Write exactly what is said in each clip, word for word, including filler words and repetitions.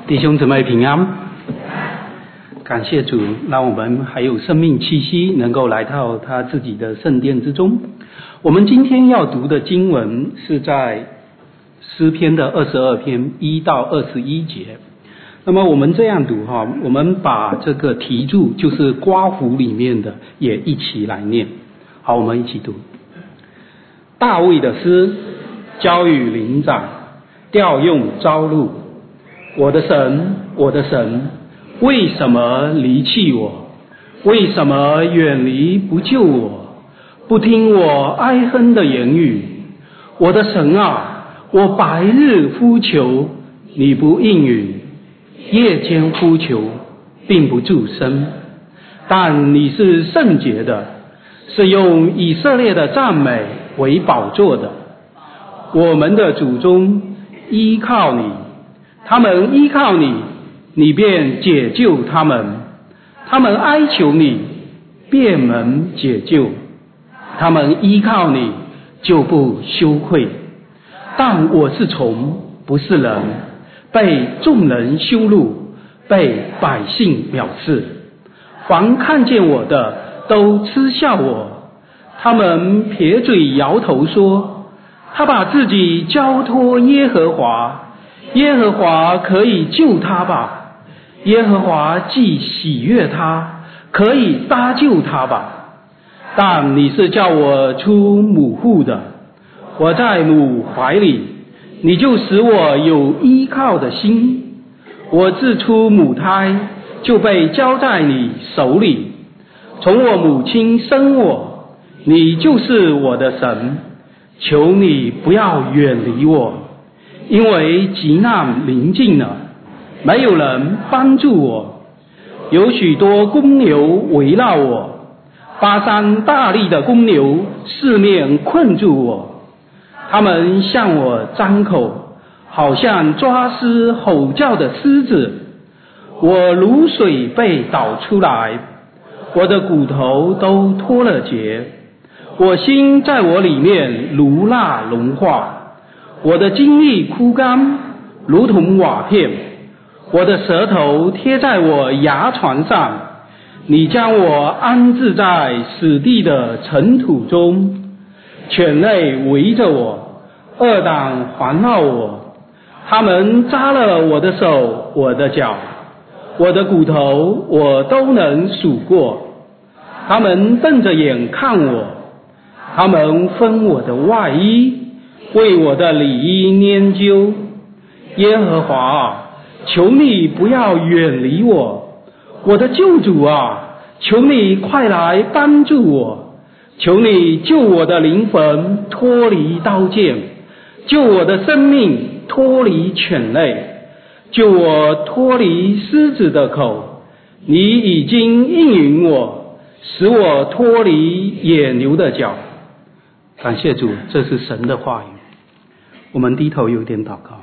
弟兄姊妹平安，感谢主，让我们还有生命气息，能够来到他自己的圣殿之中。我们今天要读的经文是在诗篇的二十二篇一到二十一节。那么我们这样读哈，我们把这个题注就是刮胡里面的也一起来念。好，我们一起读。大卫的诗，交与灵长，调用朝露。我的神，我的神，为什么离弃我？为什么远离不救我？不听我哀哼的言语。我的神啊，我白日呼求，你不应允；夜间呼求，并不助声。但你是圣洁的，是用以色列的赞美为宝座的。我们的祖宗依靠你，他们依靠你，你便解救他们；他们哀求你，便能解救。他们依靠你，就不羞愧。但我是虫，不是人，被众人羞辱，被百姓藐视。凡看见我的，都嗤笑我。他们撇嘴摇头说，他把自己交托耶和华，耶和华可以救他吧？耶和华既喜悦他，可以搭救他吧？但你是叫我出母腹的，我在母怀里，你就使我有依靠的心。我自出母胎，就被交在你手里。从我母亲生我，你就是我的神。求你不要远离我，因为急难临近了，没有人帮助我。有许多公牛围绕我，巴山大力的公牛四面困住我。他们向我张口，好像抓撕吼叫的狮子。我如水被倒出来，我的骨头都脱了节。我心在我里面如蜡融化，我的精力枯干，如同瓦片。我的舌头贴在我牙床上，你将我安置在死地的尘土中。犬类围着我，恶党环绕我，他们扎了我的手，我的脚，我的骨头我都能数过。他们瞪着眼看我，他们分我的外衣，为我的里衣拈阄。耶和华啊，求你不要远离我，我的救主啊，求你快来帮助我。求你救我的灵魂脱离刀剑，救我的生命脱离犬类，救我脱离狮子的口。你已经应允我，使我脱离野牛的脚。感谢主，这是神的话语。我们低头有点祷告。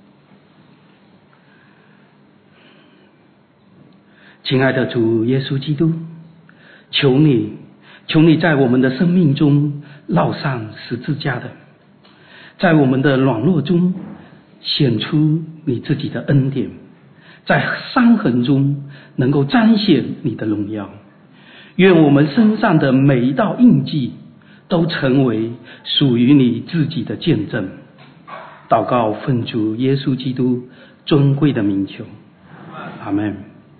亲爱的主耶稣基督，求你求你在我们的生命中烙上十字架的，在我们的软弱中显出你自己的恩典，在伤痕中能够彰显你的荣耀。愿我们身上的每一道印记都成为属于你自己的见证。祷告奉主耶稣基督尊贵的名求，阿们。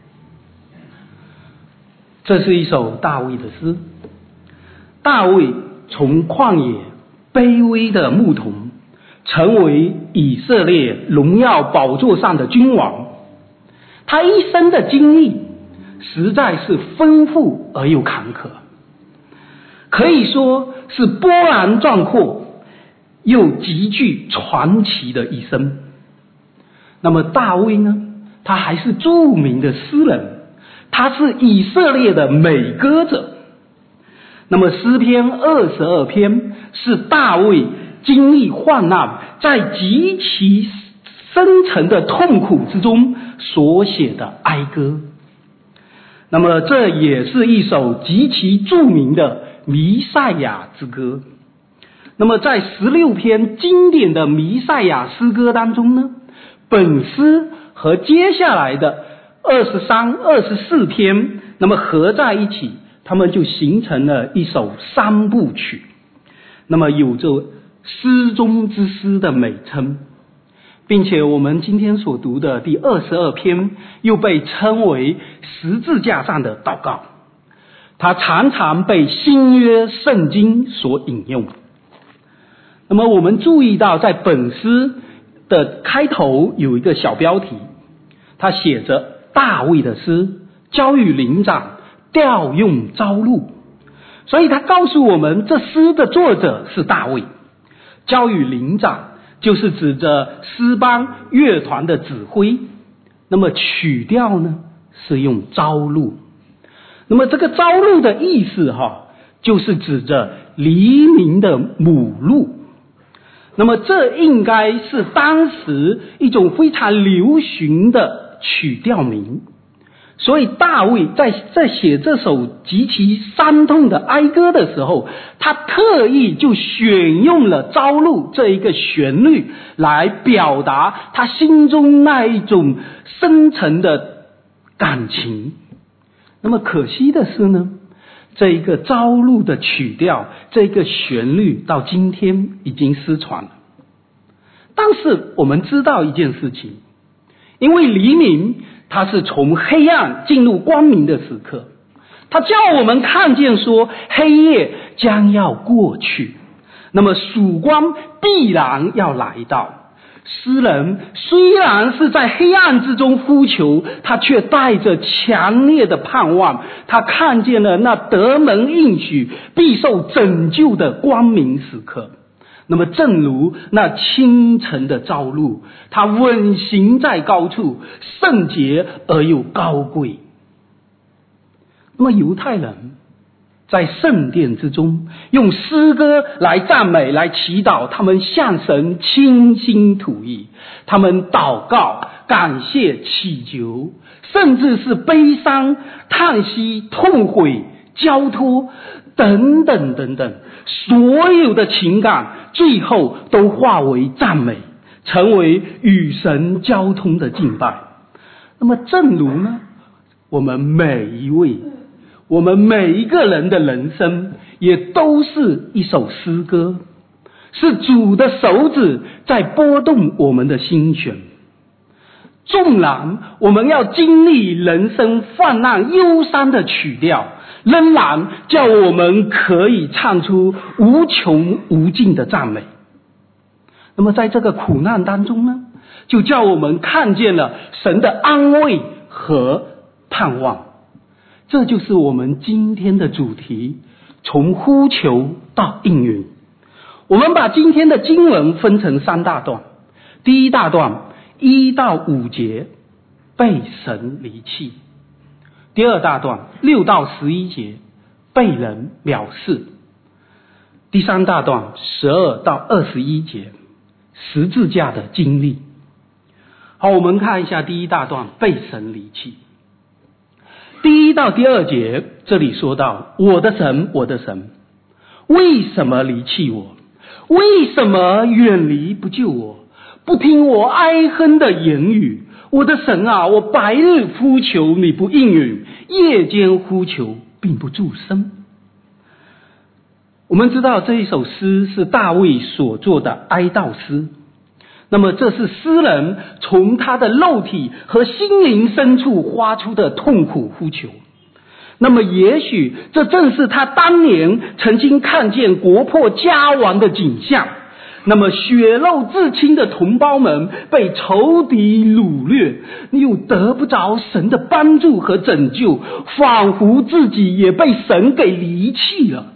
这是一首大卫的诗。大卫从旷野卑微的牧童，成为以色列荣耀宝座上的君王。他一生的经历实在是丰富而又坎坷，可以说是波澜壮阔又极具传奇的一生。那么大卫呢，他还是著名的诗人，他是以色列的美歌者。那么诗篇二十二篇是大卫经历患难，在极其深沉的痛苦之中所写的哀歌。那么这也是一首极其著名的弥赛亚之歌。那么在十六篇经典的弥赛亚诗歌当中呢，本诗和接下来的二十三、二十四篇，那么合在一起，他们就形成了一首三部曲，那么有着诗中之诗的美称，并且我们今天所读的第二十二篇又被称为十字架上的祷告，它常常被新约圣经所引用。那么我们注意到在本诗的开头有一个小标题，它写着大卫的诗，交与灵长，调用朝露，所以他告诉我们这诗的作者是大卫。交与灵长就是指着诗班乐团的指挥，那么曲调呢是用朝露，那么这个朝露的意思哈，就是指着黎明的母露，那么这应该是当时一种非常流行的曲调名，所以大卫在在写这首极其伤痛的哀歌的时候，他特意就选用了朝露这一个旋律来表达他心中那一种深沉的感情。那么可惜的是呢，这一个朝露的曲调，这个旋律到今天已经失传了。但是我们知道一件事情，因为黎明它是从黑暗进入光明的时刻，它叫我们看见说黑夜将要过去，那么曙光必然要来到。诗人虽然是在黑暗之中呼求，他却带着强烈的盼望，他看见了那得蒙应许必受拯救的光明时刻。那么正如那清晨的朝露，它稳行在高处，圣洁而又高贵。那么犹太人在圣殿之中用诗歌来赞美，来祈祷，他们向神倾心吐意，他们祷告、感谢、祈求，甚至是悲伤、叹息、痛悔、交托等等等等，所有的情感最后都化为赞美，成为与神交通的敬拜。那么正如呢，我们每一位我们每一个人的人生也都是一首诗歌，是主的手指在拨动我们的心弦。纵然我们要经历人生泛滥忧伤的曲调，仍然叫我们可以唱出无穷无尽的赞美。那么在这个苦难当中呢，就叫我们看见了神的安慰和盼望。这就是我们今天的主题，从呼求到应允。我们把今天的经文分成三大段，第一大段一到五节被神离弃，第二大段六到十一节被人藐视，第三大段十二到二十一节十字架的经历。好，我们看一下第一大段被神离弃。第一到第二节，这里说到，我的神，我的神，为什么离弃我？为什么远离不救我？不听我哀哼的言语？我的神啊，我白日呼求你不应允，夜间呼求并不助声。我们知道这一首诗是大卫所作的哀悼诗，那么这是诗人从他的肉体和心灵深处发出的痛苦呼求。那么也许这正是他当年曾经看见国破家亡的景象，那么血肉至亲的同胞们被仇敌掳掠，又得不着神的帮助和拯救，仿佛自己也被神给离弃了。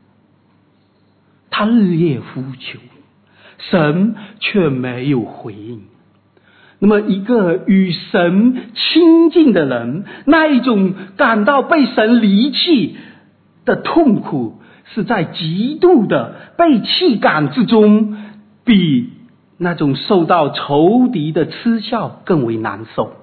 他日夜呼求，神却没有回应。那么一个与神亲近的人，那一种感到被神离弃的痛苦，是在极度的被弃感之中，比那种受到仇敌的嗤笑更为难受。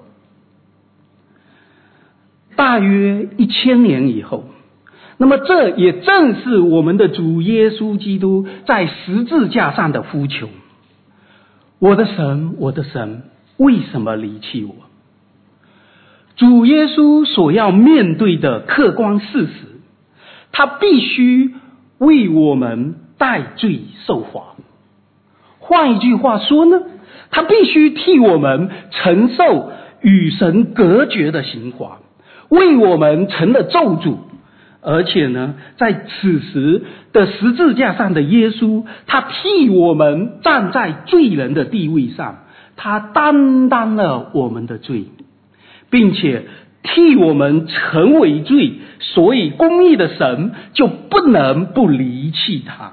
大约一千年以后，那么这也正是我们的主耶稣基督在十字架上的呼求。我的神，我的神， 为什么离弃我？主耶稣所要面对的客观事实，他必须为我们代罪受罚。换一句话说呢，他必须替我们承受与神隔绝的刑罚，为我们成了咒诅。而且呢，在此时的十字架上的耶稣，他替我们站在罪人的地位上，他担当了我们的罪，并且替我们成为罪，所以公义的神就不能不离弃他。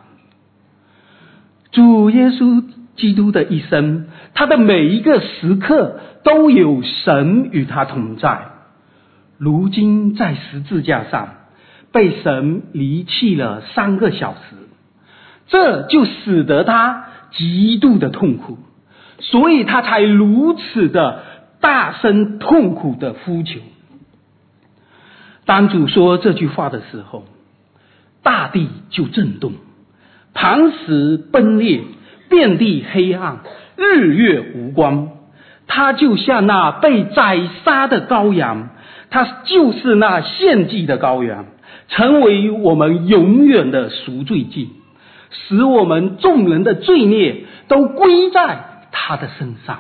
主耶稣基督的一生，他的每一个时刻都有神与他同在。如今在十字架上被神离弃了三个小时，这就使得他极度的痛苦，所以他才如此的大声痛苦的呼求。当主说这句话的时候，大地就震动，磐石崩裂，遍地黑暗，日月无光。他就像那被宰杀的羔羊，他就是那献祭的羔羊，成为我们永远的赎罪祭，使我们众人的罪孽都归在他的身上。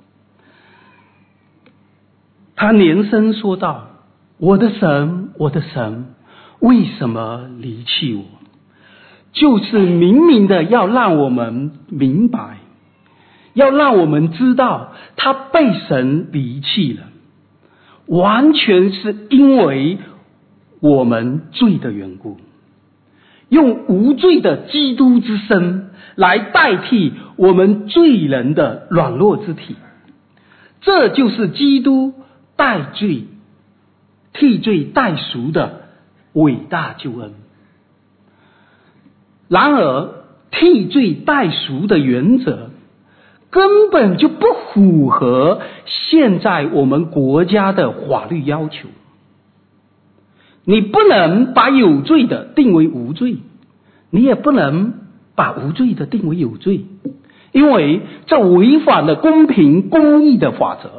他连声说道：我的神，我的神，为什么离弃我？就是明明的要让我们明白，要让我们知道他被神离弃了，完全是因为我们罪的缘故，用无罪的基督之身来代替我们罪人的软弱之体，这就是基督代罪替罪代赎的伟大救恩。然而替罪代赎的原则根本就不符合现在我们国家的法律要求。你不能把有罪的定为无罪，你也不能把无罪的定为有罪，因为这违反了公平公义的法则。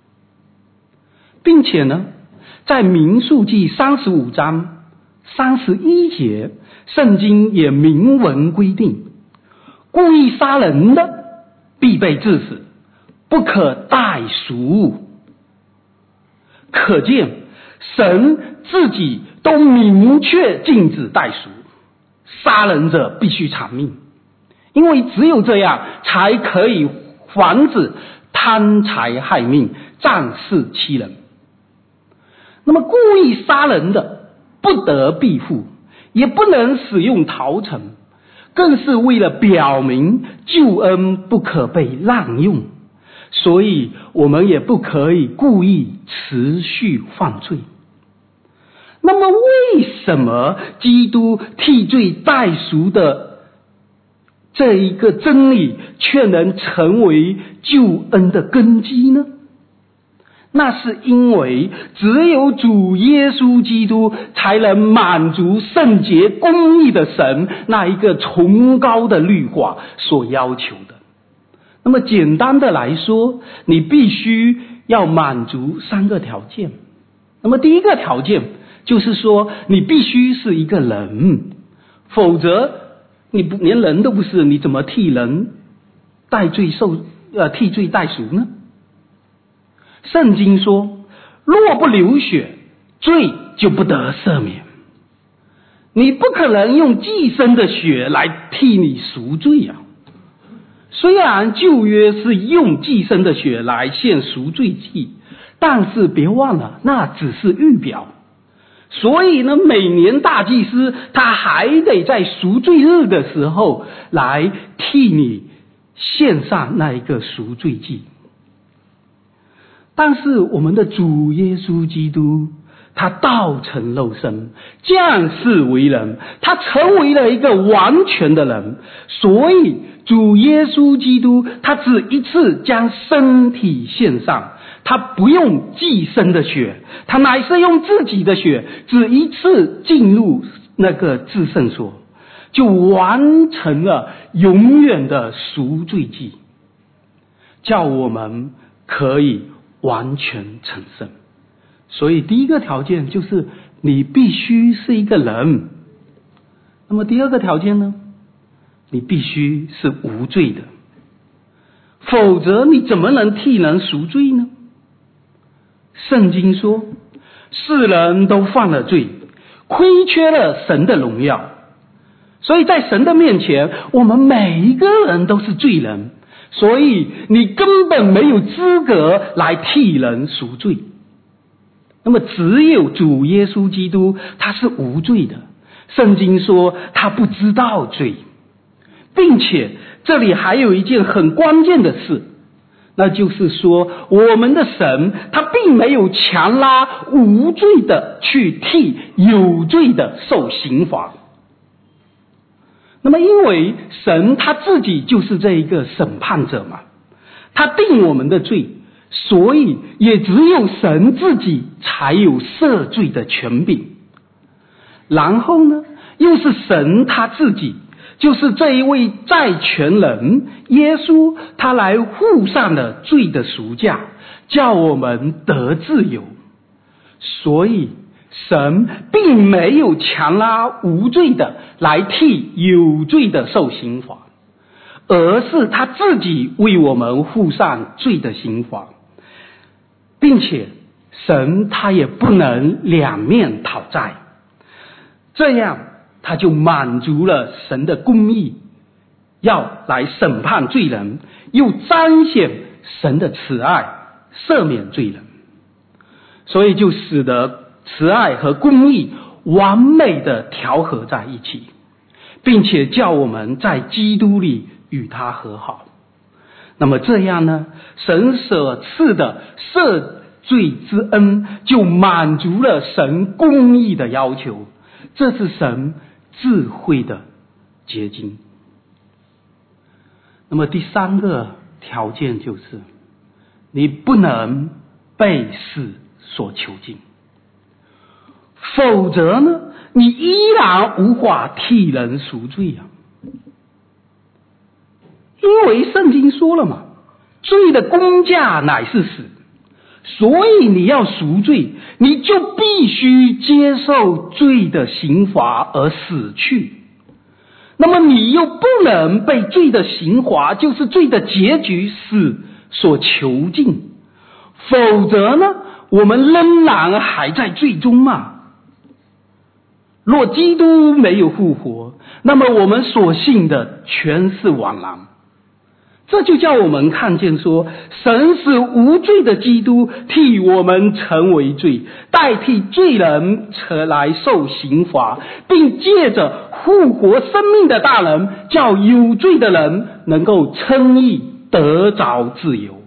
并且呢，在民数记三十五章三十一节，圣经也明文规定，故意杀人的必被治死，不可代赎。可见神自己都明确禁止代赎，杀人者必须偿命，因为只有这样才可以防止贪财害命、仗势欺人。那么故意杀人的不得庇护，也不能使用逃城，更是为了表明救恩不可被滥用，所以我们也不可以故意持续犯罪。那么为什么基督替罪代赎的这一个真理却能成为救恩的根基呢？那是因为只有主耶稣基督才能满足圣洁公义的神那一个崇高的律法所要求的。那么简单的来说，你必须要满足三个条件。那么第一个条件就是说，你必须是一个人，否则你不连人都不是，你怎么替人代罪受呃替罪代赎呢？圣经说，若不流血，罪就不得赦免。你不可能用寄生的血来替你赎罪啊！虽然旧约是用寄生的血来献赎罪祭，但是别忘了，那只是预表。所以呢，每年大祭司他还得在赎罪日的时候来替你献上那一个赎罪祭。但是我们的主耶稣基督，他道成肉身，降世为人，他成为了一个完全的人，所以主耶稣基督他只一次将身体献上，他不用寄生的血，他乃是用自己的血，只一次进入那个至圣所，就完成了永远的赎罪祭，叫我们可以完全成圣。所以第一个条件就是你必须是一个人。那么第二个条件呢？你必须是无罪的，否则你怎么能替人赎罪呢？圣经说，世人都犯了罪，亏缺了神的荣耀。所以在神的面前，我们每一个人都是罪人，所以你根本没有资格来替人赎罪。那么只有主耶稣基督，他是无罪的。圣经说他不知道罪，并且这里还有一件很关键的事，那就是说我们的神他并没有强拉无罪的去替有罪的受刑罚。那么因为神他自己就是这一个审判者嘛，他定我们的罪，所以也只有神自己才有赦罪的权柄。然后呢，又是神他自己，就是这一位债权人耶稣，他来付上了罪的赎价，叫我们得自由。所以神并没有强拉无罪的来替有罪的受刑罚，而是他自己为我们付上罪的刑罚，并且神他也不能两面讨债，这样他就满足了神的公义，要来审判罪人，又彰显神的慈爱，赦免罪人。所以就使得慈爱和公义完美的调和在一起，并且叫我们在基督里与他和好。那么这样呢，神所赐的赦罪之恩就满足了神公义的要求，这是神智慧的结晶。那么第三个条件就是你不能被事所囚禁，否则呢，你依然无法替人赎罪啊。因为圣经说了嘛，罪的工价乃是死，所以你要赎罪，你就必须接受罪的刑罚而死去。那么你又不能被罪的刑罚，就是罪的结局死所囚禁，否则呢，我们仍然还在罪中嘛。若基督没有复活，那么我们所信的全是枉然。这就叫我们看见说，神是无罪的基督替我们成为罪，代替罪人来受刑罚，并借着复活生命的大能，叫有罪的人能够称义，得着自由。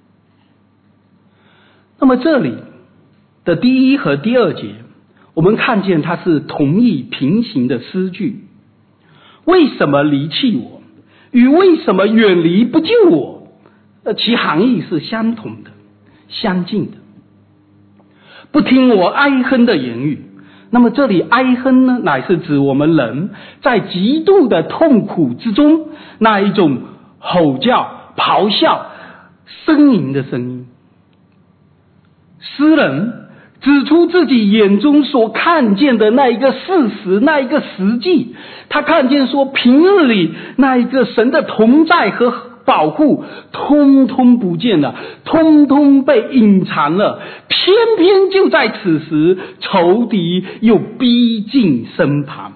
那么这里的第一和第二节，我们看见它是同义平行的诗句。为什么离弃我？与为什么远离不救我？呃，其含义是相同的，相近的。不听我哀哼的言语。那么这里哀哼呢，乃是指我们人在极度的痛苦之中，那一种吼叫、咆哮、呻吟的声音。诗人指出自己眼中所看见的那一个事实，那一个实际。他看见说，平日里那一个神的同在和保护通通不见了，通通被隐藏了，偏偏就在此时，仇敌又逼近身旁。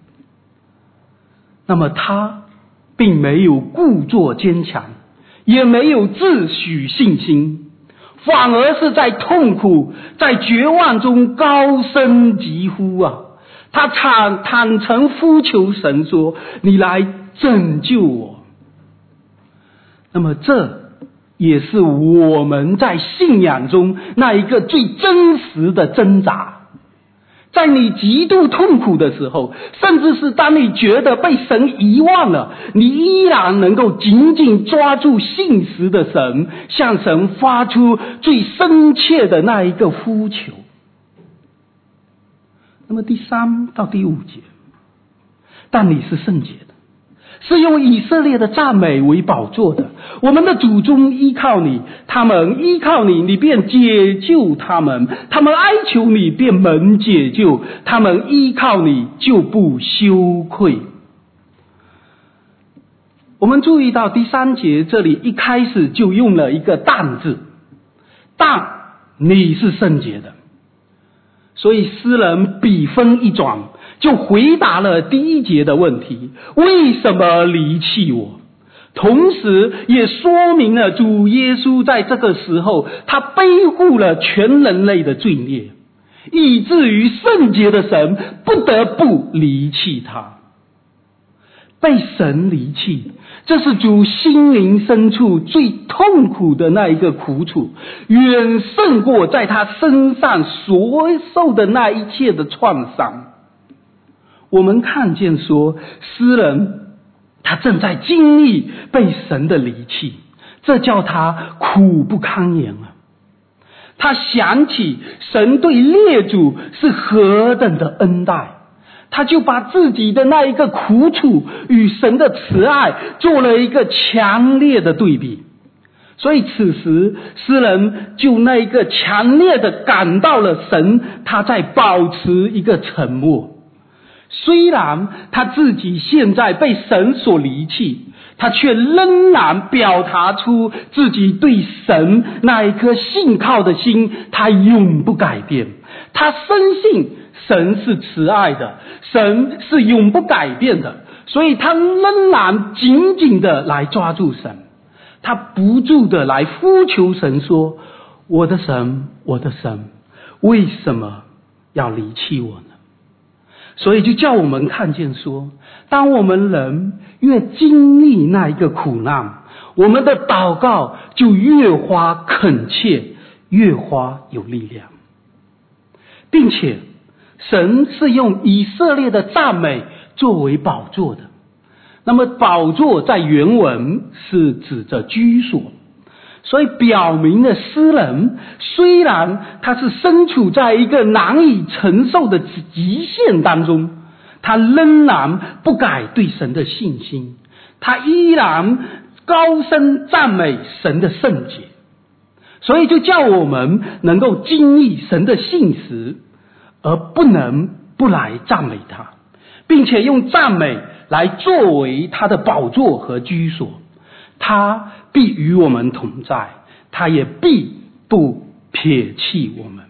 那么他并没有故作坚强，也没有自诩信心，反而是在痛苦、在绝望中高声疾呼啊！他坦坦诚呼求神说：“你来拯救我。”那么这也是我们在信仰中那一个最真实的挣扎。在你极度痛苦的时候，甚至是当你觉得被神遗忘了，你依然能够紧紧抓住信实的神，向神发出最深切的那一个呼求。那么第三到第五节，但你是圣洁的， 是用以色列的赞美为宝座的。我们的祖宗依靠你，他们依靠你，你便解救他们；他们哀求你，便蒙解救；他们依靠你，就不羞愧。我们注意到第三节这里一开始就用了一个但字，但你是圣洁的。所以诗人笔锋一转，就回答了第一节的问题：为什么离弃我？同时也说明了主耶稣在这个时候，他背负了全人类的罪孽，以至于圣洁的神不得不离弃他。被神离弃，这是主心灵深处最痛苦的那一个苦楚，远胜过在他身上所受的那一切的创伤。我们看见说，诗人他正在经历被神的离弃，这叫他苦不堪言啊！他想起神对列祖是何等的恩待，他就把自己的那一个苦楚与神的慈爱做了一个强烈的对比。所以此时诗人就那一个强烈的感到了神他在保持一个沉默。虽然他自己现在被神所离弃，他却仍然表达出自己对神那一颗信靠的心，他永不改变。他深信神是慈爱的，神是永不改变的，所以他仍然紧紧的来抓住神，他不住的来呼求神说：我的神，我的神，为什么要离弃我呢？所以就叫我们看见说，当我们人越经历那一个苦难，我们的祷告就越发恳切，越发有力量，并且神是用以色列的赞美作为宝座的。那么宝座在原文是指着居所，所以表明了诗人虽然他是身处在一个难以承受的极限当中，他仍然不改对神的信心，他依然高声赞美神的圣洁。所以就叫我们能够经历神的信实，而不能不来赞美他，并且用赞美来作为他的宝座和居所。他必与我们同在，他也必不撇弃我们。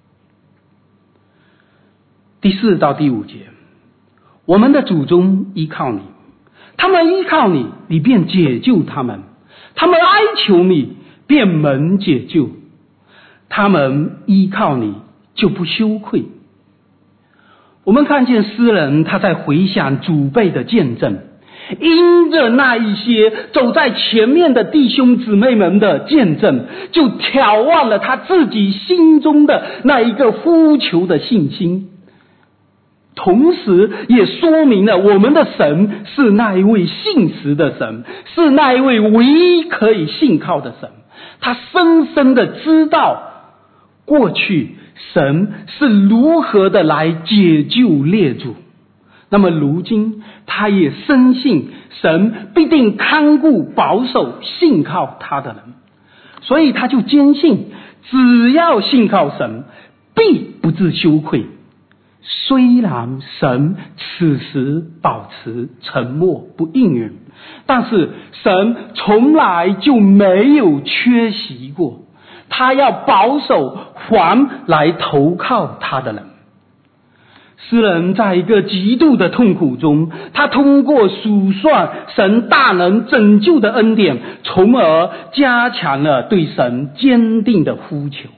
第四到第五节，我们的祖宗依靠你，他们依靠你，你便解救他们；他们哀求你，便蒙解救。他们依靠你，就不羞愧。我们看见诗人他在回想祖辈的见证，因着那一些走在前面的弟兄姊妹们的见证，就眺望了他自己心中的那一个呼求的信心，同时也说明了我们的神是那一位信实的神，是那一位唯一可以信靠的神。他深深的知道过去神是如何的来解救列祖，那么如今他也深信神必定看顾保守信靠他的人，所以他就坚信只要信靠神，必不致羞愧。虽然神此时保持沉默不应允，但是神从来就没有缺席过，他要保守还来投靠他的人。诗人在一个极度的痛苦中，他通过数算神大能拯救的恩典，从而加强了对神坚定的呼求。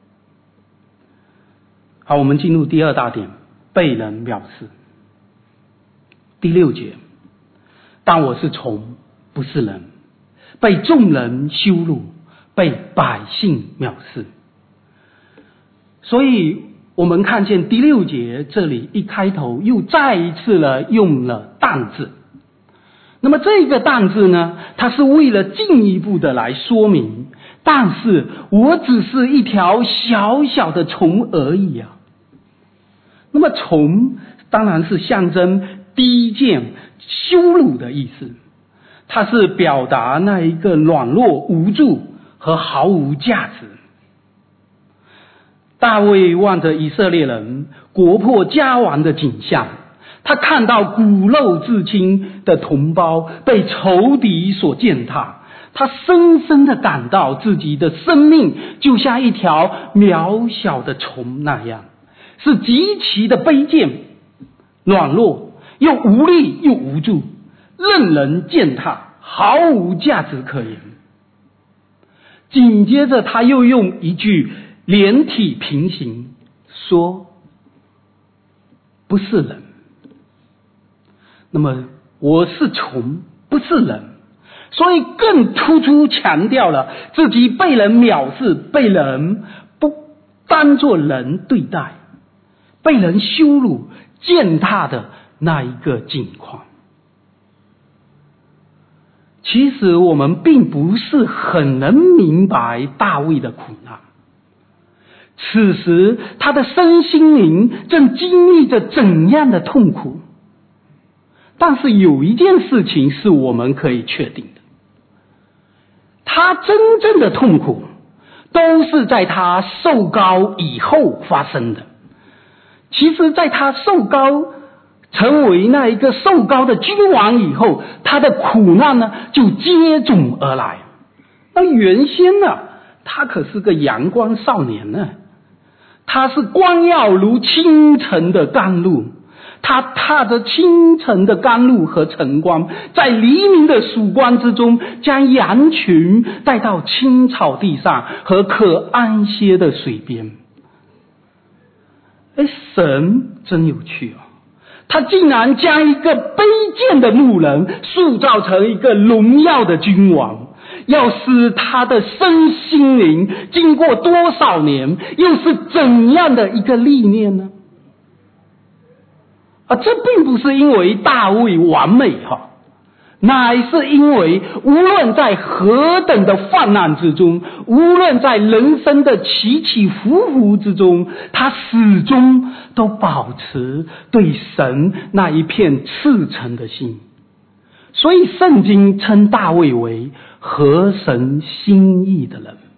好，我们进入第二大点，被人藐视。第六节，但我是虫，不是人，被众人羞辱，被百姓藐视。所以我们看见第六节这里一开头又再一次了用了但字。那么这个但字呢，它是为了进一步的来说明，但是我只是一条小小的虫而已啊。那么虫当然是象征低贱羞辱的意思，它是表达那一个软弱无助和毫无价值。大卫望着以色列人国破家亡的景象，他看到骨肉至亲的同胞被仇敌所践踏，他深深地感到自己的生命就像一条渺小的虫那样，是极其的卑贱、软弱，又无力又无助，任人践踏，毫无价值可言。紧接着他又用一句连体平行说，不是人。那么我是虫，不是人，所以更突出强调了自己被人藐视，被人不当作人对待，被人羞辱践踏的那一个境况。其实我们并不是很能明白大卫的苦难，此时他的身心灵正经历着怎样的痛苦。但是有一件事情是我们可以确定的，他真正的痛苦都是在他受膏以后发生的。其实在他受膏成为那一个受膏的君王以后，他的苦难呢就接踵而来。那原先呢，他可是个阳光少年呢，他是光耀如清晨的甘露，他踏着清晨的甘露和晨光，在黎明的曙光之中，将羊群带到青草地上和可安歇的水边。哎，神真有趣哦，他竟然将一个卑贱的牧人塑造成一个荣耀的君王，要使他的身心灵经过多少年，又是怎样的一个历练呢？啊，这并不是因为大卫完美哈，乃是因为无论在何等的患难之中，无论在人生的起起伏伏之中，他始终都保持对神那一片赤诚的心。所以圣经称大卫为合神心意的人。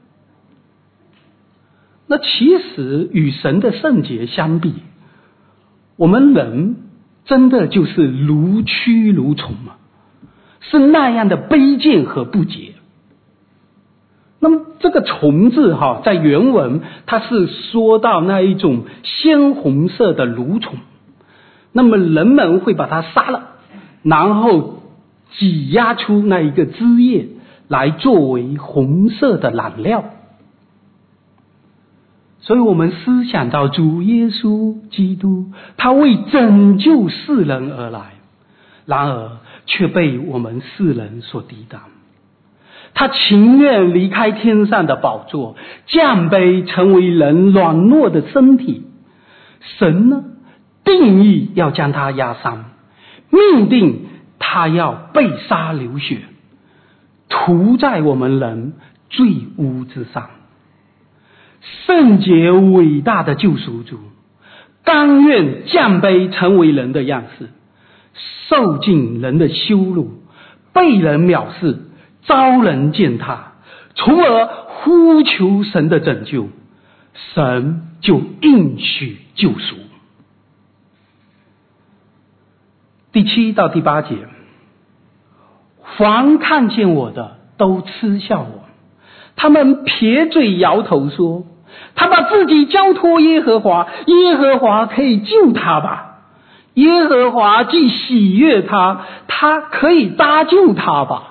那其实与神的圣洁相比，我们人真的就是如蛆如虫吗？是那样的卑贱和不洁。那么这个虫字哈，在原文它是说到那一种鲜红色的蠕虫，那么人们会把它杀了，然后挤压出那一个汁液来作为红色的染料。所以我们思想到主耶稣基督，他为拯救世人而来，然而却被我们世人所抵挡。他情愿离开天上的宝座，降卑成为人软弱的身体。神呢，定义要将他压伤，命定他要被杀流血，涂在我们人罪污之上。圣洁伟大的救赎主，甘愿降卑成为人的样式，受尽人的羞辱，被人藐视，遭人践踏，从而呼求神的拯救，神就应许救赎。第七到第八节，凡看见我的都嗤笑我，他们撇嘴摇头说，他把自己交托耶和华，耶和华可以救他吧？耶和华既喜悦他，他可以搭救他吧？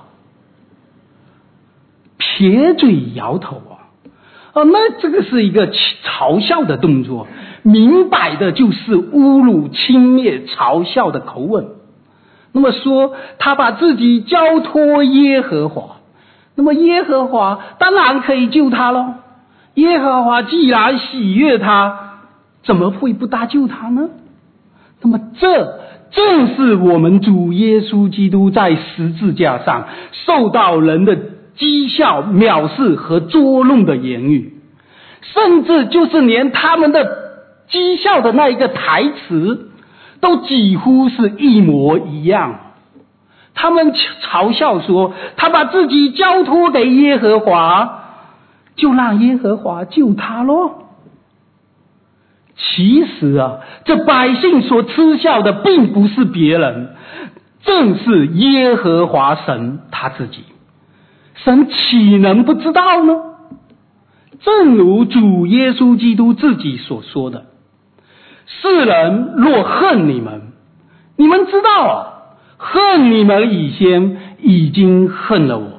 撇嘴摇头啊！哦，那这个是一个嘲笑的动作，明摆的就是侮辱、轻蔑、嘲笑的口吻。那么说，他把自己交托耶和华，那么耶和华当然可以救他咯。耶和华既然喜悦他，怎么会不搭救他呢？那么这正是我们主耶稣基督在十字架上受到人的讥笑、藐视和捉弄的言语，甚至就是连他们的讥笑的那一个台词都几乎是一模一样。 他们嘲笑说，他把自己交托给耶和华，就让耶和华救他咯。其实啊，这百姓所嗤笑的并不是别人，正是耶和华神他自己。神岂能不知道呢？正如主耶稣基督自己所说的，世人若恨你们，你们知道啊，恨你们以先已经恨了我。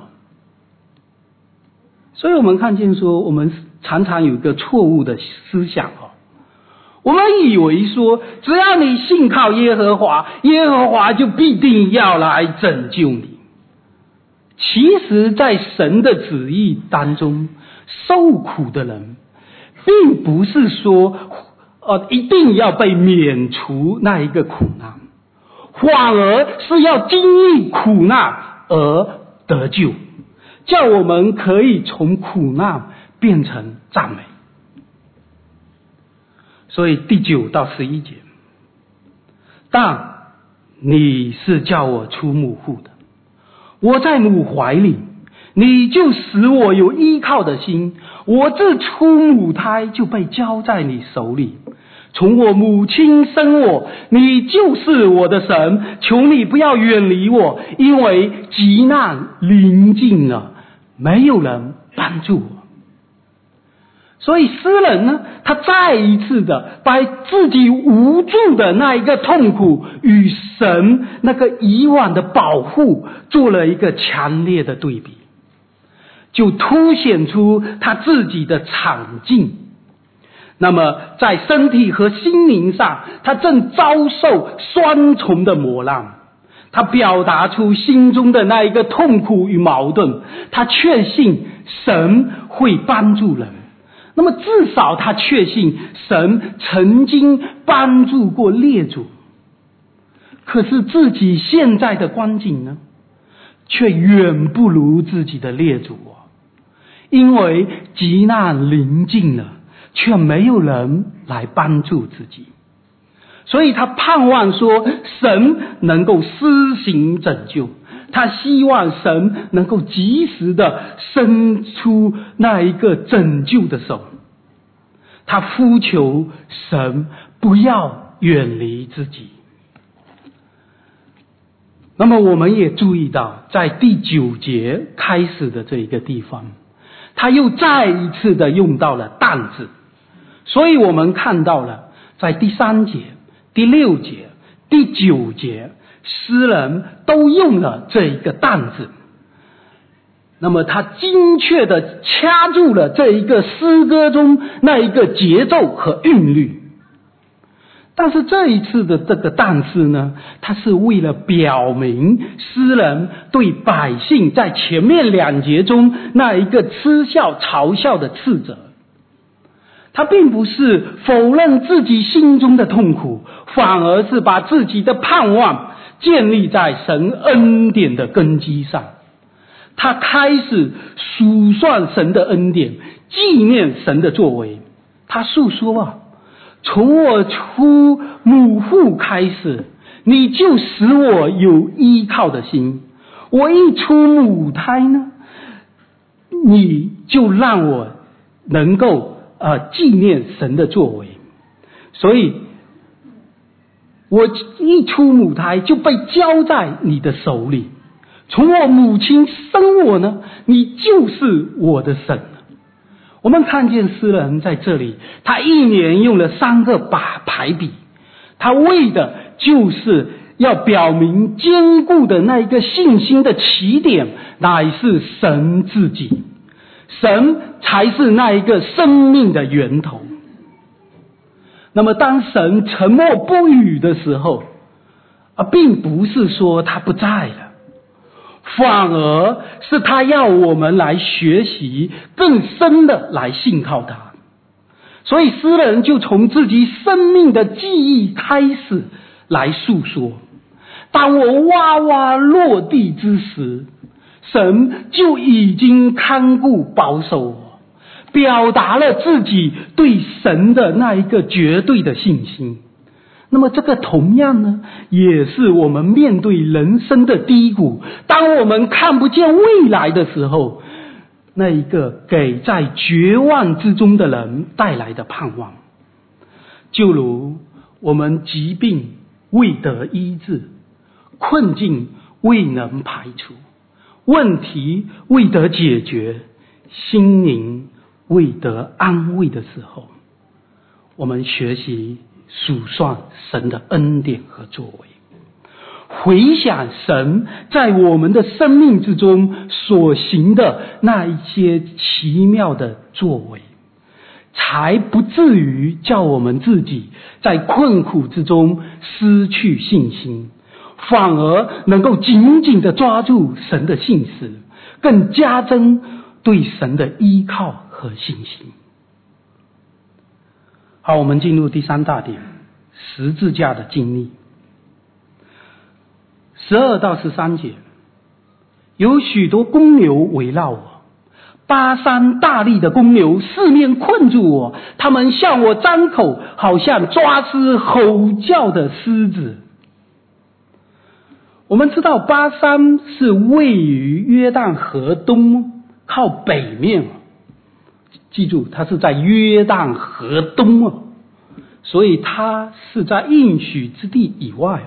所以我们看见说，我们常常有一个错误的思想哦，我们以为说，只要你信靠耶和华，耶和华就必定要来拯救你。其实在神的旨意当中，受苦的人并不是说呃一定要被免除那一个苦难，反而是要经历苦难而得救，叫我们可以从苦难变成赞美。所以第九到十一节，但你是叫我出母腹的，我在母怀里，你就使我有依靠的心。我自出母胎就被交在你手里，从我母亲生我，你就是我的神。求你不要远离我，因为急难临近了，没有人帮助我。所以诗人呢，他再一次的把自己无助的那一个痛苦与神那个以往的保护做了一个强烈的对比，就凸显出他自己的惨境。那么在身体和心灵上，他正遭受双重的磨难。他表达出心中的那一个痛苦与矛盾，他确信神会帮助人。那么至少他确信神曾经帮助过列祖，可是自己现在的光景呢，却远不如自己的列祖啊！因为急难临近了，却没有人来帮助自己，所以他盼望说神能够施行拯救，他希望神能够及时的伸出那一个拯救的手，他呼求神不要远离自己。那么我们也注意到，在第九节开始的这一个地方，他又再一次的用到了但字，所以我们看到了在第三节、第六节、第九节，诗人都用了这一个但字。那么他精确的掐住了这一个诗歌中那一个节奏和韵律。但是这一次的这个但是呢，它是为了表明诗人对百姓在前面两节中那一个嗤笑嘲笑的斥责。他并不是否认自己心中的痛苦，反而是把自己的盼望建立在神恩典的根基上。他开始数算神的恩典，纪念神的作为。他诉说啊，从我出母腹开始，你就使我有依靠的心。我一出母胎呢，你就让我能够呃纪念神的作为。所以我一出母胎就被交在你的手里，从我母亲生我呢，你就是我的神。我们看见诗人在这里，他一年用了三个把排比，他为的就是要表明坚固的那一个信心的起点乃是神自己，神才是那一个生命的源头。那么当神沉默不语的时候啊，并不是说他不在了，反而是他要我们来学习更深的来信靠他。所以诗人就从自己生命的记忆开始来诉说，当我哇哇落地之时，神就已经看顾保守我，表达了自己对神的那一个绝对的信心。 那么这个同样呢，也是我们面对人生的低谷，当我们看不见未来的时候，那一个给在绝望之中的人带来的盼望。就如我们疾病未得医治，困境未能排除，问题未得解决，心灵未得安慰的时候，我们学习数算神的恩典和作为，回想神在我们的生命之中所行的那一些奇妙的作为，才不至于叫我们自己在困苦之中失去信心，反而能够紧紧地抓住神的信实，更加增对神的依靠和信心。好，我们进入第三大点，十字架的经历。十二到十三节，有许多公牛围绕我，巴山大力的公牛四面困住我，他们向我张口，好像抓撕吼叫的狮子。我们知道巴山是位于约旦河东靠北面，记住它是在约旦河东，所以它是在应许之地以外，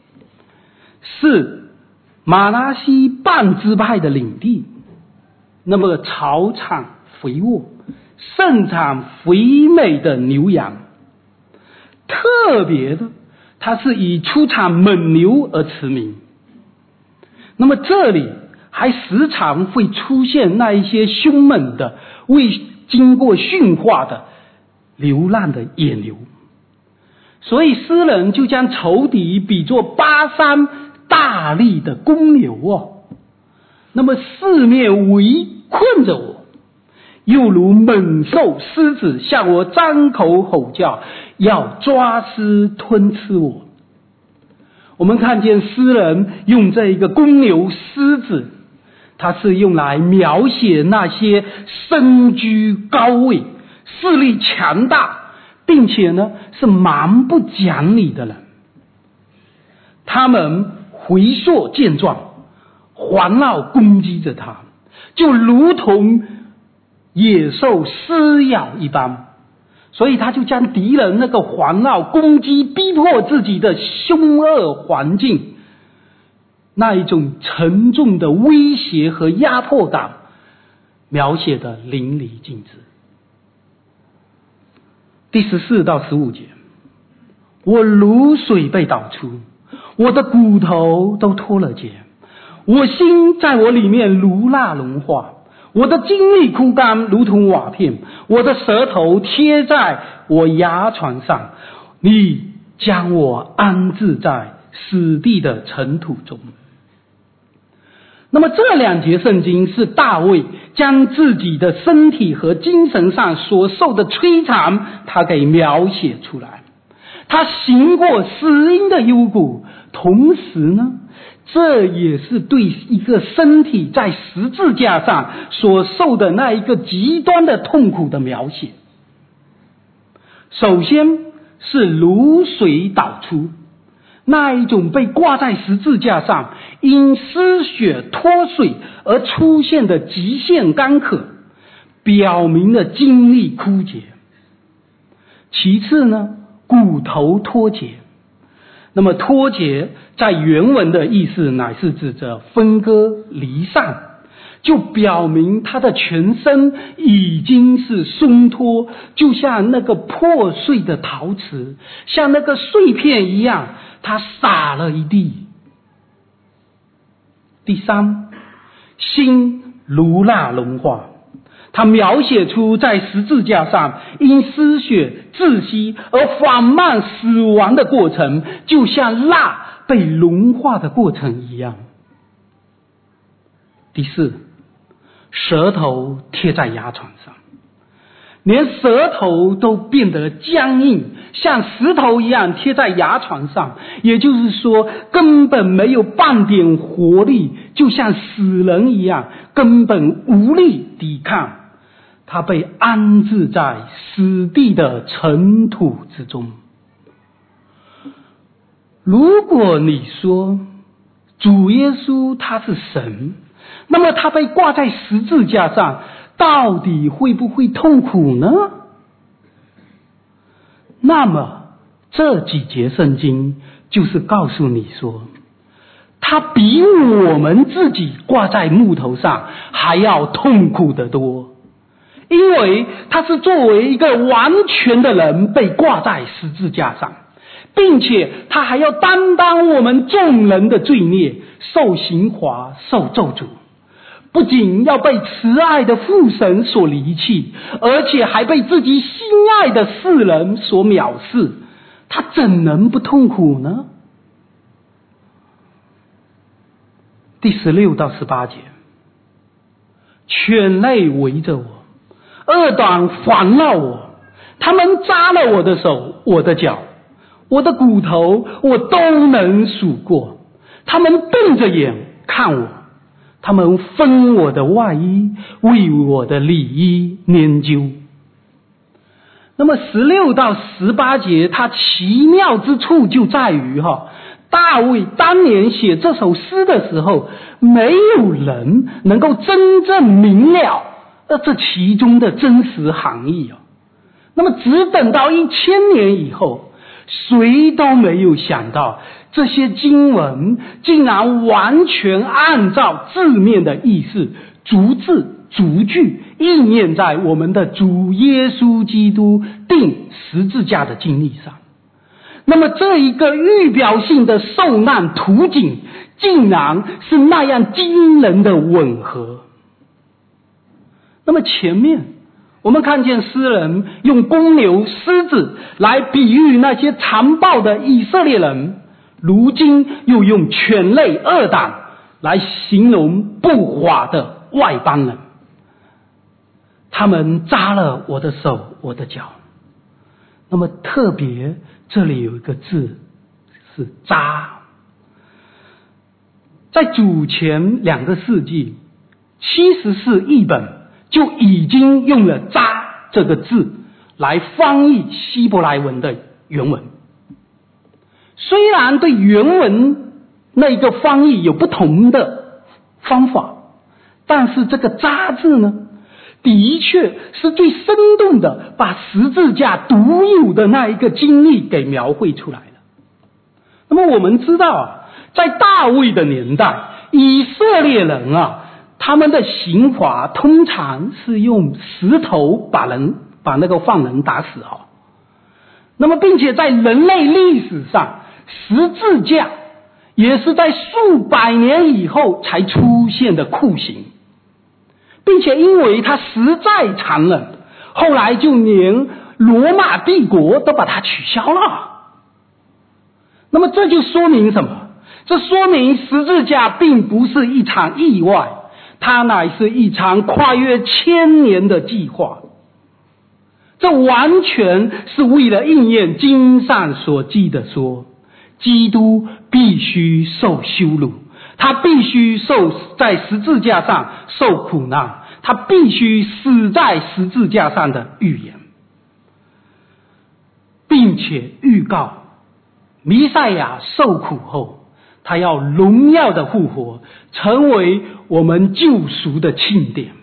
是马拿西半支派的领地。那么草场肥沃，盛产肥美的牛羊，特别的它是以出产猛牛而驰名。那么这里还时常会出现那一些凶猛的未经过驯化的流浪的野牛，所以诗人就将仇敌比作巴山大力的公牛哦，那么四面围困着我，又如猛兽狮子向我张口吼叫，要抓撕吞吃我。我们看见诗人用这一个公牛狮子，它是用来描写那些身居高位、势力强大，并且呢是蛮不讲理的人。他们回缩健壮，环绕攻击着他，就如同野兽撕咬一般。所以他就将敌人那个环绕攻击逼迫自己的凶恶环境，那一种沉重的威胁和压迫感描写得淋漓尽致。第十四到十五节，我如水被导出，我的骨头都脱了节，我心在我里面如蜡融化，我的精力枯干如同瓦片，我的舌头贴在我牙床上，你将我安置在死地的尘土中。那么这两节圣经是大卫将自己的身体和精神上所受的摧残他给描写出来。他行过死荫的幽谷，同时呢这也是对一个身体在十字架上所受的那一个极端的痛苦的描写。首先是如水导出，那一种被挂在十字架上因失血脱水而出现的极限干渴，表明了精力枯竭。其次呢，骨头脱节。那么脱节在原文的意思乃是指着分割离散，就表明他的全身已经是松脱，就像那个破碎的陶瓷，像那个碎片一样，他洒了一地。第三，心如蜡融化，他描写出在十字架上因失血窒息而缓慢死亡的过程，就像蜡被融化的过程一样。第四，舌头贴在牙床上，连舌头都变得僵硬，像石头一样贴在牙床上，也就是说根本没有半点活力，就像死人一样，根本无力抵抗。他被安置在死地的尘土之中。 如果你说主耶稣他是神，那么他被挂在十字架上，到底会不会痛苦呢？那么这几节圣经就是告诉你说，他比我们自己挂在木头上还要痛苦得多，因为他是作为一个完全的人被挂在十字架上，并且他还要担当我们众人的罪孽，受刑罚，受咒诅，不仅要被慈爱的父神所离弃，而且还被自己心爱的世人所藐视，他怎能不痛苦呢？第十六到十八节，犬类围着我，恶党环绕我，他们扎了我的手，我的脚，我的骨头我都能数过，他们瞪着眼看我，他们分我的外衣，为我的里衣研究。那么十六到十八节，它奇妙之处就在于哈，大卫当年写这首诗的时候，没有人能够真正明了这其中的真实含义哦。那么只等到一千年以后，谁都没有想到这些经文竟然完全按照字面的意思，逐字逐句应验在我们的主耶稣基督钉十字架的经历上。那么这一个预表性的受难图景，竟然是那样惊人的吻合。那么前面我们看见诗人用公牛、狮子来比喻那些残暴的以色列人，如今又用犬类、恶党来形容不法的外邦人。他们扎了我的手，我的脚。那么特别这里有一个字是扎，在主前两个世纪，七十四译本就已经用了扎这个字来翻译希伯来文的原文。虽然对原文那个翻译有不同的方法，但是这个扎字呢，的确是最生动的把十字架独有的那一个经历给描绘出来了。那么我们知道啊，在大卫的年代，以色列人啊，他们的刑罚通常是用石头把人把那个犯人打死啊。那么并且在人类历史上，十字架也是在数百年以后才出现的酷刑，并且因为它实在残忍，后来就连罗马帝国都把它取消了。那么这就说明什么？这说明十字架并不是一场意外，它乃是一场跨越千年的计划。这完全是为了应验经上所记的说，基督必须受羞辱，他必须受在十字架上受苦难，他必须死在十字架上的预言，并且预告弥赛亚受苦后，他要荣耀的复活，成为我们救赎的庆典。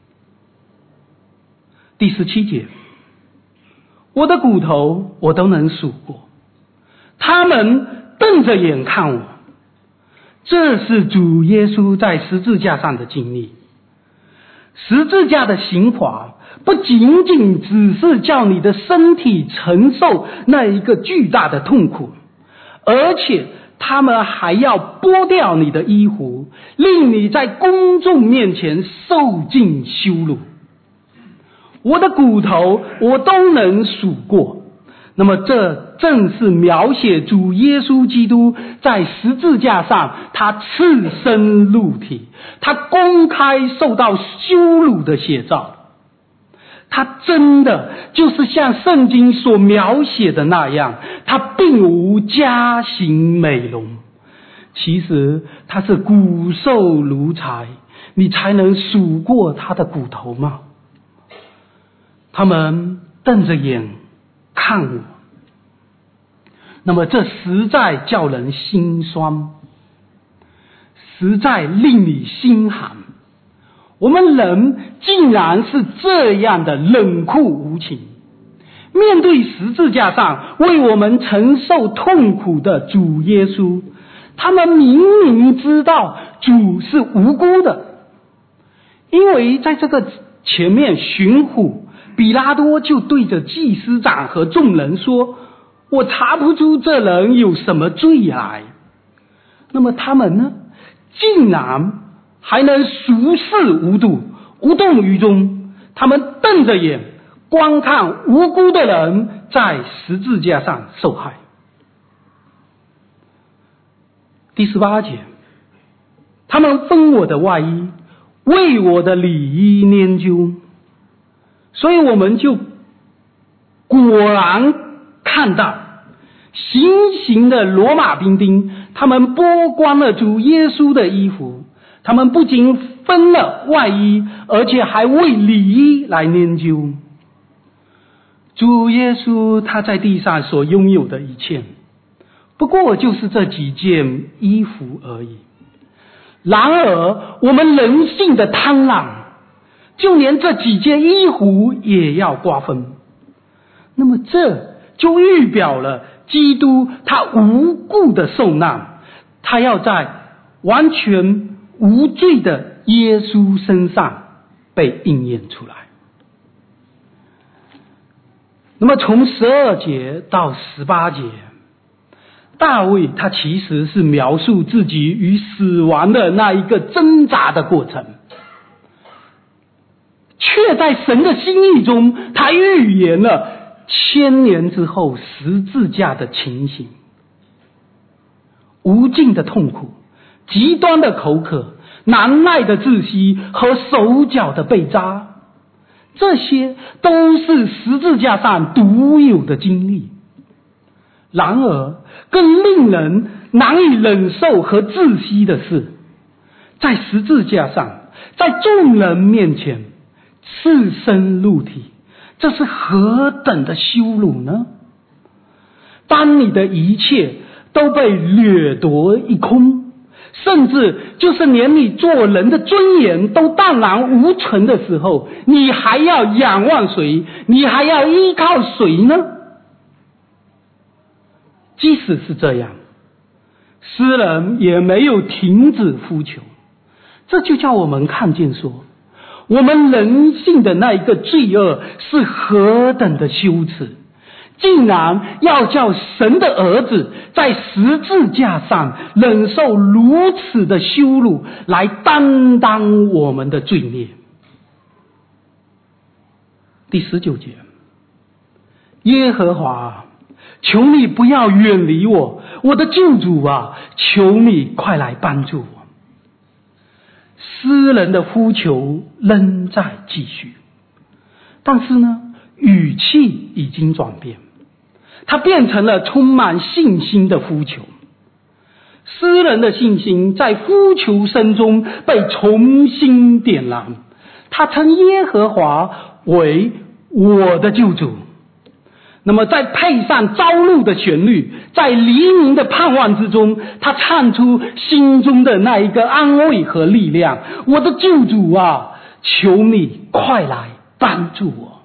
第十七节，我的骨头我都能数过，他们瞪着眼看我。这是主耶稣在十字架上的经历。十字架的刑罚不仅仅只是叫你的身体承受那一个巨大的痛苦，而且他们还要剥掉你的衣服，令你在公众面前受尽羞辱。我的骨头我都能数过。那么这正是描写主耶稣基督在十字架上他赤身露体，他公开受到羞辱的写照。他真的就是像圣经所描写的那样，他并无家型美容，其实他是骨瘦如柴，你才能数过他的骨头吗？他们瞪着眼看我。 那么这实在叫人心酸，实在令你心寒。我们人竟然是这样的冷酷无情，面对十字架上为我们承受痛苦的主耶稣，他们明明知道主是无辜的，因为在这个前面巡抚比拉多就对着祭司长和众人说，我查不出这人有什么罪来。那么他们呢，竟然还能熟视无睹，无动于衷，他们瞪着眼观看无辜的人在十字架上受害。第十八节，他们分我的外衣，为我的里衣拈阄。所以我们就果然看到行刑的罗马兵丁，他们剥光了主耶稣的衣服，他们不仅分了外衣，而且还为里衣来拈阄。主耶稣他在地上所拥有的一切，不过就是这几件衣服而已。然而我们人性的贪婪，就连这几件衣服也要瓜分。那么这就预表了基督他无故的受难，他要在完全无罪的耶稣身上被应验出来。那么从十二节到十八节，大卫他其实是描述自己与死亡的那一个挣扎的过程，却在神的心意中，他预言了千年之后十字架的情形。无尽的痛苦，极端的口渴，难耐的窒息和手脚的被扎，这些都是十字架上独有的经历。然而更令人难以忍受和窒息的是，在十字架上，在众人面前赤身露体，这是何等的羞辱呢？当你的一切都被掠夺一空，甚至就是连你做人的尊严都荡然无存的时候，你还要仰望谁？你还要依靠谁呢？即使是这样，诗人也没有停止呼求。这就叫我们看见说，我们人性的那一个罪恶是何等的羞耻，竟然要叫神的儿子在十字架上忍受如此的羞辱，来担当我们的罪孽。第十九节，耶和华，求你不要远离我，我的救主啊，求你快来帮助我。诗人的呼求仍在继续，但是呢，语气已经转变，它变成了充满信心的呼求。诗人的信心在呼求声中被重新点燃，他称耶和华为我的救主。那么再配上朝露的旋律，在黎明的盼望之中，他唱出心中的那一个安慰和力量。我的救主啊，求你快来帮助我。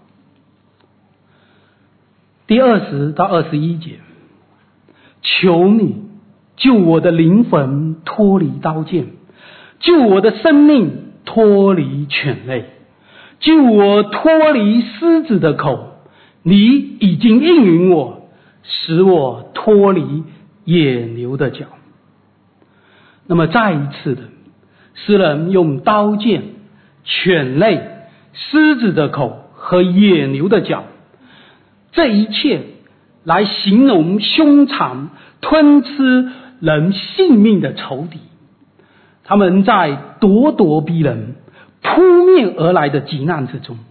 第二十到二十一节，求你救我的灵魂脱离刀剑，救我的生命脱离犬类，救我脱离狮子的口。你已经应允我，使我脱离野牛的脚。那么再一次的，诗人用刀剑、犬类、狮子的口和野牛的脚，这一切来形容凶残吞吃人性命的仇敌，他们在咄咄逼人、扑面而来的急难之中。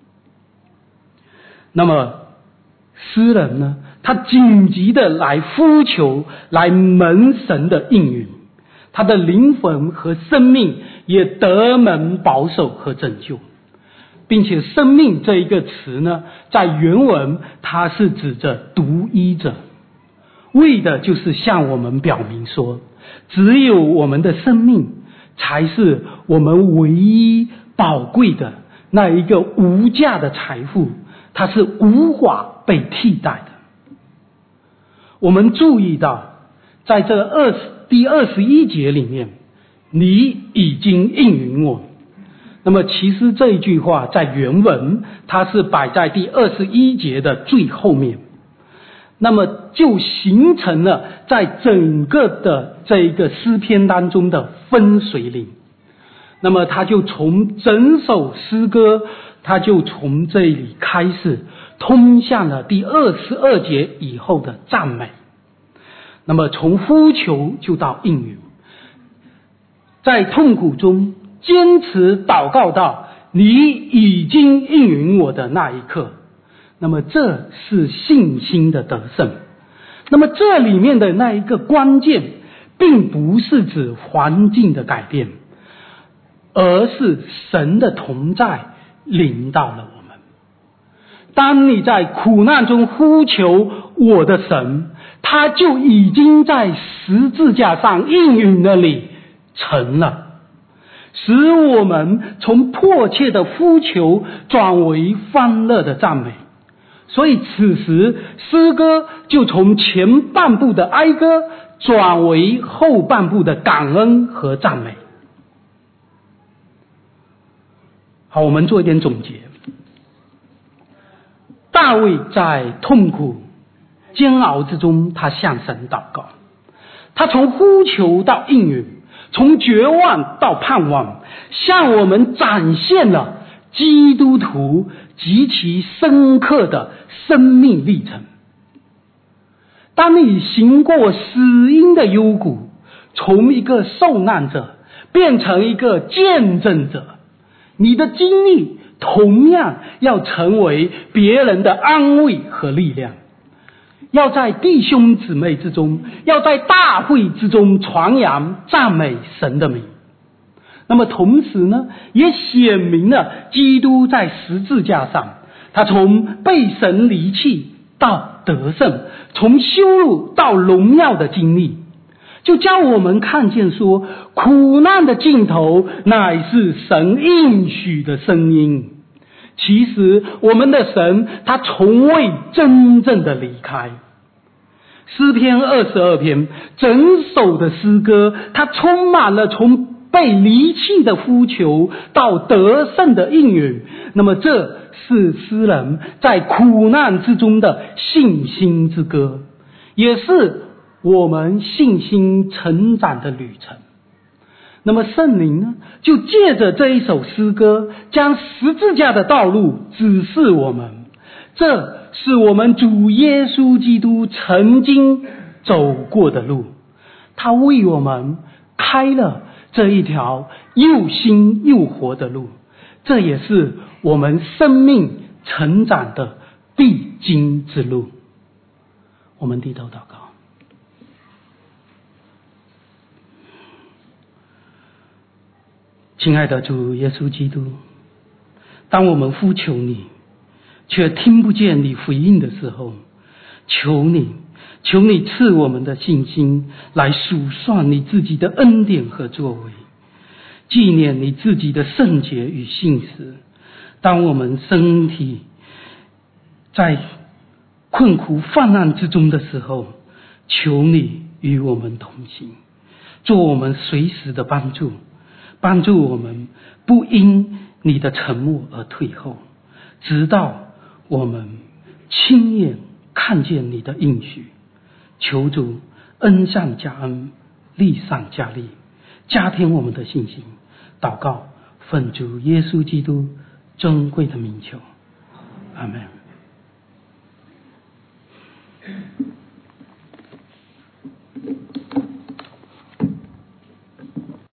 那么诗人呢，他紧急的来呼求，来蒙神的应允，他的灵魂和生命也得蒙保守和拯救，并且生命这一个词呢，在原文它是指着独一者。 为的就是向我们表明说，只有我们的生命才是我们唯一宝贵的那一个无价的财富，它是无法被替代的。我们注意到在这二十第二十一节里面，你已经应允我。那么其实这一句话在原文它是摆在第二十一节的最后面，那么就形成了在整个的这一个诗篇当中的分水岭。那么它就从整首诗歌，它就从这里开始通向了第二十二节以后的赞美。那么从呼求就到应允，在痛苦中坚持祷告到你已经应允我的那一刻，那么这是信心的得胜。那么这里面的那一个关键并不是指环境的改变，而是神的同在临到了我们。当你在苦难中呼求我的神，他就已经在十字架上应允了你，成了，使我们从迫切的呼求转为欢乐的赞美。所以此时诗歌就从前半部的哀歌转为后半部的感恩和赞美。好，我们做一点总结。大卫在痛苦煎熬之中，他向神祷告，他从呼求到应允，从绝望到盼望，向我们展现了基督徒极其深刻的生命历程。当你行过死荫的幽谷，从一个受难者变成一个见证者，你的经历同样要成为别人的安慰和力量，要在弟兄姊妹之中，要在大会之中传扬赞美神的名。那么同时呢，也显明了基督在十字架上，他从被神离弃到得胜，从羞辱到荣耀的经历，就叫我们看见说，苦难的尽头乃是神应许的声音。其实我们的神他从未真正的离开。诗篇二十二篇整首的诗歌，它充满了从被离弃的呼求到得胜的应允。那么这是诗人在苦难之中的信心之歌，也是我们信心成长的旅程。那么圣灵呢，就借着这一首诗歌，将十字架的道路指示我们，这是我们主耶稣基督曾经走过的路，他为我们开了这一条又新又活的路，这也是我们生命成长的必经之路。我们低头祷告。亲爱的主耶稣基督，当我们呼求你却听不见你回应的时候，求你求你赐我们的信心，来数算你自己的恩典和作为，纪念你自己的圣洁与信实。当我们身体在困苦泛滥之中的时候，求你与我们同行，做我们随时的帮助，帮助我们不因你的沉默而退后，直到我们亲眼看见你的应许。求主恩上加恩，利上加利，加添我们的信心。祷告奉主耶稣基督尊贵的名求，阿们。